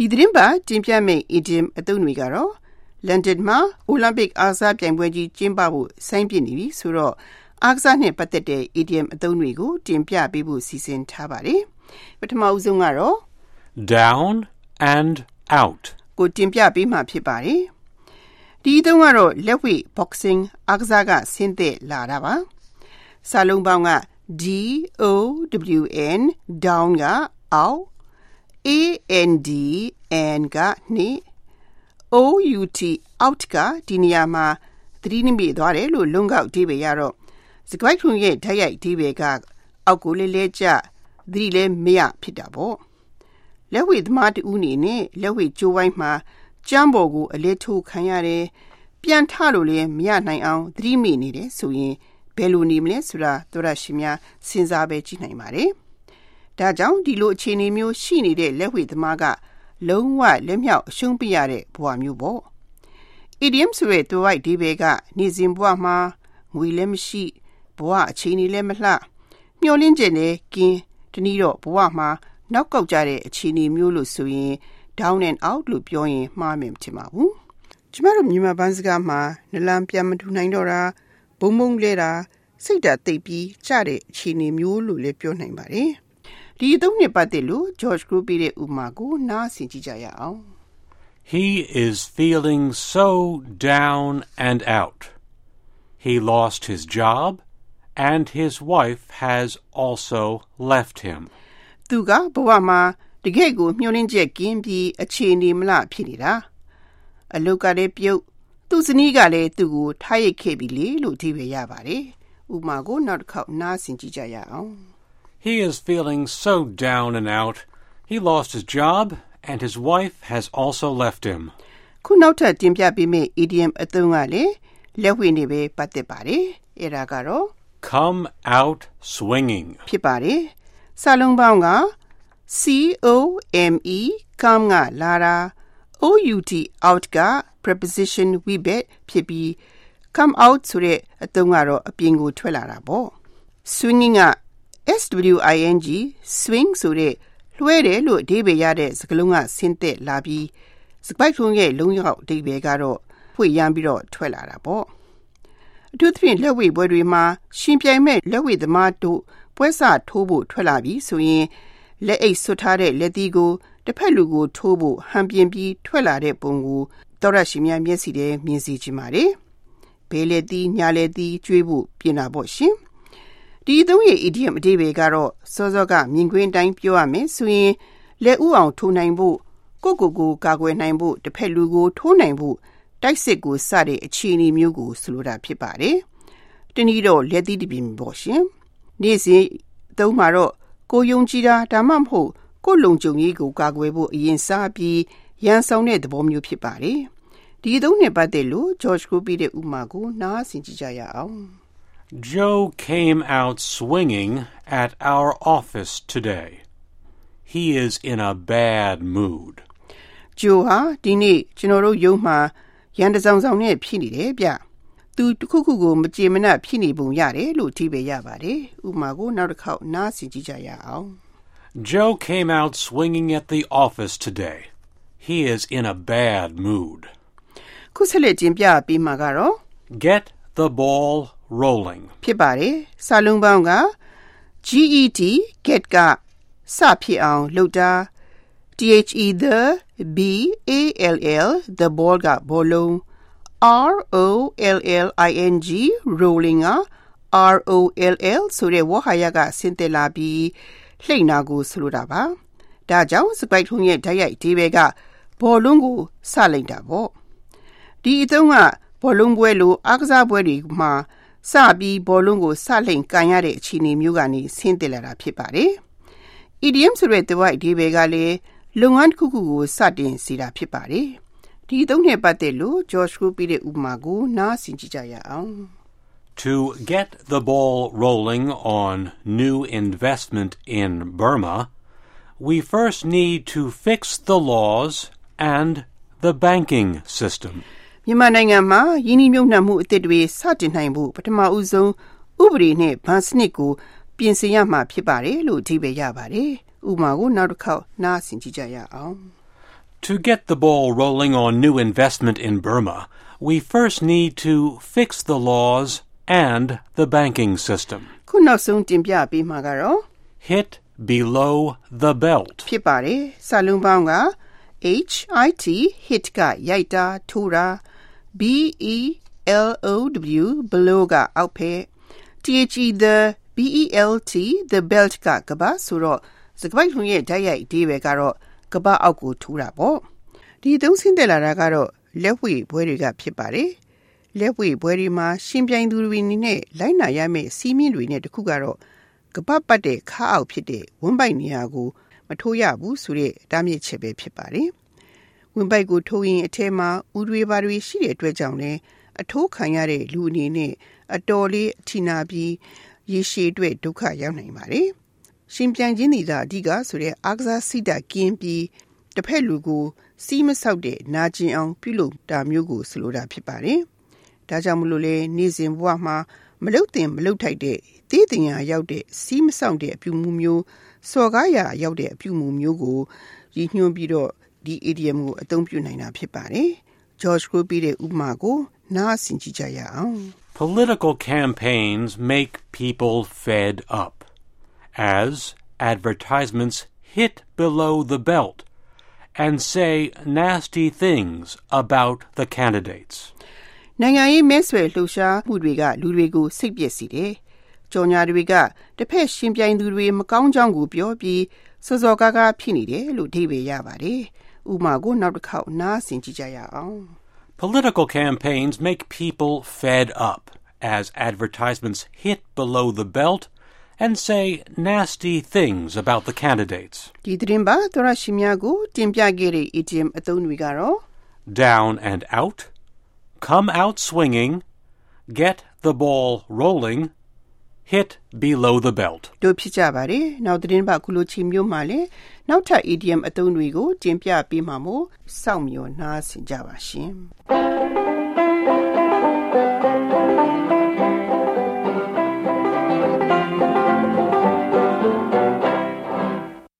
သတင်းပါတင်ပြမယ့် idiom အသုံးတွေကတော့ London မှာ Olympic အားကစားပြိုင်ပွဲကြီးကျင်းပဖို့ဆိုင်းပြနေပြီဆိုတော့အားကစားနဲ့ပတ်သက်တဲ့ idiom အသုံးတွေကိုတင်ပြပေးဖို့စီစဉ်ထားပါတယ်ပထမဦးဆုံးကတော့ down and out ကိုတင်ပြပေးမှာဖြစ်ပါတယ်ဒီအသုံးကတော့လက်ဝှေ့ boxing အားကစားကဆင်းသက်လာတာပါစာလုံးပေါင်းက D-O-W-N down က out A-N-D and က နေ့ O-U-T out ကဒီနေရာမှာသတိနိမိတ်သွားတယ်လို့လုံကောက်အဓိပ္ပာယ်ရတော့စကားထုံရဲ့ဓာတ်ရိုက်အဓိပ္ပာယ်ကအောက်ကိုလဲလဲကျသတိလဲမရဖြစ်တာပေါ့လက်ဝှေ့သမားတူအနေနဲ့လက်ဝှေ့ကျိုးဝိုင်းမှာကျမ်းပေါ်ကိုအလဲထိုးခံရတယ်ပြန်ထလို့လဲမရနိုင်အောင်သတိမိနေတယ်ဆိုရင်ဘယ်လိုနေမလဲဆိုတာသောရရှိများစဉ်းစားပဲကြည့်နိုင်ပါတယ်ဒါကြောင့်ဒီလိုအခြေအနေမျိုးရှိနေတဲ့လက်ဝှေ့သမားကလုံးဝလက်မြောက်အရှုံးပြရတဲ့ဘဝမျိုးပေါ့ idiom ဆိုတဲ့ตัวအဓိပ္ပာယ်ကနေ့စဉ်ဘဝမှာငွေလည်းမရှိဘဝအခြေအနေလည်းမလှမျောလင်းချက်နဲ့ကင်းတနည်းတော့ဘဝမှာနောက်ကောက်ကြတဲ့အခြေအနေမျိုးလို့ဆိုရင် down and out လို့ပြောရင်မှားမယ်မထင်ပါဘူးကျမတို့မြန်မာဘန်းစကားမှာနလန်ပြန်မထူနိုင်တော့တာဘုံဘုံလဲတာစိတ်ဓာတ်သိပ်ပြီးကြတဲ့အခြေအနေမျိုးလို့လည်းပြောနိုင်ပါတယ်ဒီအသုံးနဲ့ပတ်သက်လို့ George Group ရဲ့ဥပမာကိုနားဆင်ကြည့်ကြရအောင် He is feeling so down and out. He lost his job and his wife has also left him. သူကဘဝမှာတကယ့်ကိုမျှော်လင့်ချက်ကင်းပြီးအခြေအနေမလှဖြစ်နေတာအလုပ်ကလည်းပြုတ်သူ့ဇနီးကလည်းသူ့ကိုထားရိတ်ခဲ့ပြီလေလို့အဓိပ္ပာယ်ရပါတယ်ဥပမာကိုနောက်တစ်ခေါက်နားဆင်ကြည့်ကြရအောင် He is feeling so down and out. He lost his job and his wife has also left him. ခုနောက်ထပ်တင်ပြပေးမယ့် idiom အသုံးကလည်းလက်ဝှေ့နဲ့ပဲပတ်သက်ပါတယ်အဲ့ဒါကတော့ come out swinging ဖြစ်ပါတယ်စာလုံးပေါင်းက C-O-M-E come ကလာတာ O-U-T out က preposition we bet ဖြစ်ပြီး come out ဆိုတဲ့အသုံးကတော့အပြင်ကိုထွက်လာတာပေါ့ swinging က S-W-I-N-G swing ဆိုတဲ့လွှဲတယ်လို့အဓိပ္ပာယ်ရတဲ့စကားလုံးကဆင်းသက်လာပြီးစကားထုံးရဲ့လုံးရောက်အဓိပ္ပာယ်ကတော့ဖွေရမ်းပြီးတော့ထွက်လာတာပေါ့အထူးသဖြင့်လက်ဝှေ့ပွဲတွေမှာရှင်ပြိုင်မဲ့လက်ဝှေ့သမားတို့ပွဲစထိုးဖို့ထွက်လာပြီးဆိုရင်လက်အိတ်ဆွတ်ထားတဲ့လက်သီးကိုတစ်ဖက်လူကိုထိုးဖို့ဟန်ပြင်းပြီးထွက်လာတဲ့ပုံကိုတော်ရရှိများမျက်စိထဲမြင်စေချင်ပါတယ်ဘဲလက်သီးညာလက်သီးကျွေးဖို့ပြင်တာပေါ့ရှင်ဒီအသုံးရဲ့ idiom အဓိပ္ပာယ်ကတော့စောစောကမြင်ကွင်းအတိုင်းပြောရမယ်ဆိုရင်လက်ဥအောင်ထိုးနိုင်ဖို့ကိုကာကွယ်နိုင်ဖို့တစ်ဖက်လူကိုထိုးနိုင်ဖို့တိုက်စစ်ကိုစတဲ့အခြေအနေမျိုးကိုဆိုလိုတာဖြစ်ပါတယ်တနည်းတော့လက်သီးတစ်ပြင်ပေါ့ရှင်နေ့စဉ်အသုံးမှာတော့ကိုယုံကြည်တာဒါမှမဟုတ်ကိုလုံခြုံရေးကိုကာကွယ်ဖို့အရင်စားပြီးရန်ဆောင်တဲ့သဘောမျိုးဖြစ်ပါတယ်ဒီအသုံးနဲ့ပတ်သက်လို့ George Group ရဲ့ဥပမာကိုနားဆင်ကြည့်ကြရအောင် Joe came out swinging at our office today. He is in a bad mood. Joe ဟာဒီနေ့ကျွန်တော်တို့ရုံးမှာရန်တစောင်ဆောင်နဲ့ဖြစ်နေတယ်ဗျ။သူတစ်ခုခုကိုမကြေမနပ်ဖြစ်နေပုံရတယ်လို့အဓိပ္ပာယ်ရပါတယ်။ဥပမာကိုနောက်တစ်ခေါက်နားဆင်ကြည့်ကြရအောင်။ Joe came out swinging at the office today. He is in a bad mood. ခုဆက်လက်တင်ပြပေးမှာကတော့ Get the ball rolling ဖြစ်ပါတယ်စာလုံးပေါင်းက GET get ကစဖြစ်အောင်လုပ်တာ THE the BALL the ball ကဘောလုံး ROLLING rolling က ROLL ဆိုတဲ့ဝါဟာရကဆင်းသက်လာပြီးလှိမ့်နာကိုဆိုလိုတာပါဒါကြောင့်စပိုက်ထုံးရဲ့ဓာတ်ရိုက်အဓိပ္ပာယ်ကဘောလုံးကိုစလိုက်တာပေါ့ဒီအသုံးကဘောလုံးပွဲလိုအားကစားပွဲတွေမှာစပြီးဘောလုံးကိုစလှိမ်ကန်ရတဲ့အခြေအနေမျိုးကနေဆင်းသက်လာတာဖြစ်ပါတယ်။ idiom ဆိုတဲ့ตัวအဓိပ္ပာယ်ကလည်းလုပ်ငန်းတစ်ခုခုကိုစတင်စေတာဖြစ်ပါတယ်။ဒီအသုံးနဲ့ပတ်သက်လို့ George Group ရဲ့ဥပမာကိုနားဆင်ကြည့်ကြရအောင် To get the ball rolling on new investment in Burma, we first need to fix the laws and the banking system. မြန်မာနိုင်ငံမှာယင်းနှိမ့်နှံမှုအသစ်တွေစတင်နိုင်ဖို့ပထမဦးဆုံးဥပဒေနဲ့ဘဏ်စနစ်ကိုပြင်ဆင်ရမှာဖြစ်ပါတယ်လို့အဓိပ္ပာယ်ရပါတယ်။ဥပမာကိုနောက်တစ်ခေါက်နားဆင်ကြည့်ကြရအောင် To get the ball rolling on new investment in Burma, we first need to fix the laws and the banking system. ခုနောက်ဆုံးတင်ပြပေးမှာကတော့ Hit below the belt. ဖြစ်ပါတယ်စာလုံးပေါင်းက HIT hit ကရိုက်တာထိုးတာ BELOW below ကအောက်ဖက် THE the BELT the belt ကကဘာဆိုတော့စကားပုံရဲ့ဓာတ်ရိုက်အဓိပ္ပာယ်ကတော့ကဘာအောက်ကိုထိုးတာပေါ့ဒီသုံးဆင်းတက်လာတာကတော့လက်ဝှေ့ဘွဲတွေကဖြစ်ပါတယ်လက်ဝှေ့ဘွဲတွေမှာရှင်ပြိုင်သူတွေအနေနဲ့လိုက်နာရမယ့်စီးမင်းတွေနဲ့တခုကတော့ကပတ်ပတ်တဲ့ခါအောက်ဖြစ်တဲ့ဝန်းပိုက်နေရာကိုမထိုးရဘူးဆိုတဲ့တားမြစ်ချက်ပဲဖြစ်ပါတယ်ဝန်းပိုက်ကိုထိုးရင်အထဲမှာဥတွေပါတွေရှိတဲ့အတွက်ကြောင့်လည်းအထိုးခံရတဲ့လူအနေနဲ့အတော်လေးအထိနာပြီးရေရှည်အတွက်ဒုက္ခရောက်နိုင်ပါတယ်ရှင်ပြိုင်ခြင်းတွေသာအဓိကဆိုတဲ့အာကစားစိတ်ဓာတ်ကင်းပြီးတစ်ဖက်လူကိုစီးမဆောက်တဲ့နာကျင်အောင်ပြုလုပ်တာမျိုးကိုဆိုလိုတာဖြစ်ပါတယ်ဒါကြောင့်မလို့လေနေ့စဉ်ဘဝမှာမလုတ်တင်မလုတ်ထိုက်တဲ့သေးတင်ရာရောက်တဲ့စီးမဆောင်တဲ့အပြုမှုမျိုးစော်ကားရာရောက်တဲ့အပြုမှုမျိုးကိုရည်ညွှန်းပြီးတော့ဒီ idiom ကိုအသုံးပြုနိုင်တာဖြစ်ပါတယ် George ကိုပြတဲ့ဥပမာကိုနားဆင်ကြည့်ကြရအောင် Political campaigns make people fed up as advertisements hit below the belt and say nasty things about the candidates. နိုင်ငံရေးမဲဆွယ်လှုပ်ရှားမှုတွေကလူတွေကိုစိတ်ပျက်စေတယ်။ကြော်ညာတွေကတစ်ဖက်ရှင်ပြိုင်သူတွေမကောင်းကြောင်းကိုပြောပြီးစောစောကားကားဖြစ်နေတယ်လို့အဓိပ္ပာယ်ရပါတယ်။ဥပမာကိုနောက်တစ်ခေါက်နားဆင်ကြည့်ကြရအောင် Political campaigns make people fed up as advertisements hit below the belt and say nasty things about the candidates. ဒီသတင်းပါသောရရှိများကိုတင်ပြခဲ့တဲ့ idiom အသုံးတွေကတော့ down and out, come out swinging, get the ball rolling, hit below the belt. တို့ဖြစ်ကြပါတယ်နောက်သတင်းပါခုလိုချိန်မျိုးမှာလည်းနောက်ထပ် idiom အသုံးတွေကိုတင်ပြပေးမှာမို့စောင့်မျှော်နားဆင်ကြပါရှင်